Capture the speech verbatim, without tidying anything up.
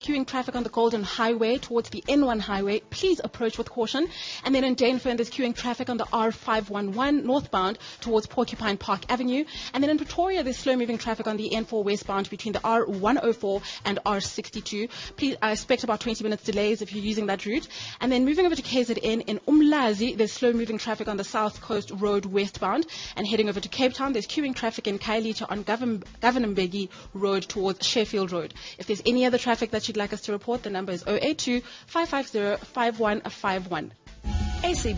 queuing traffic on the Golden Highway towards the N one highway. Please approach with caution. And then in Dainfern, there's queuing traffic on the R five one one northbound towards Porcupine Park Avenue. And then in Pretoria, there's slow-moving traffic on the N four westbound between the R one oh four and R sixty-two. Please, I expect about twenty minutes delays if you're using that route. And then moving over to K Z N in Umlazi, there's slow-moving traffic on the South Coast Road westbound. And heading over to Cape Town, there's queuing traffic in Khayelitsha on Govern- Governor Mbeki Road towards Sheffield Road. If there's any other traffic that you'd like us to report, the number is zero eight two, five five zero, five one five one. A C B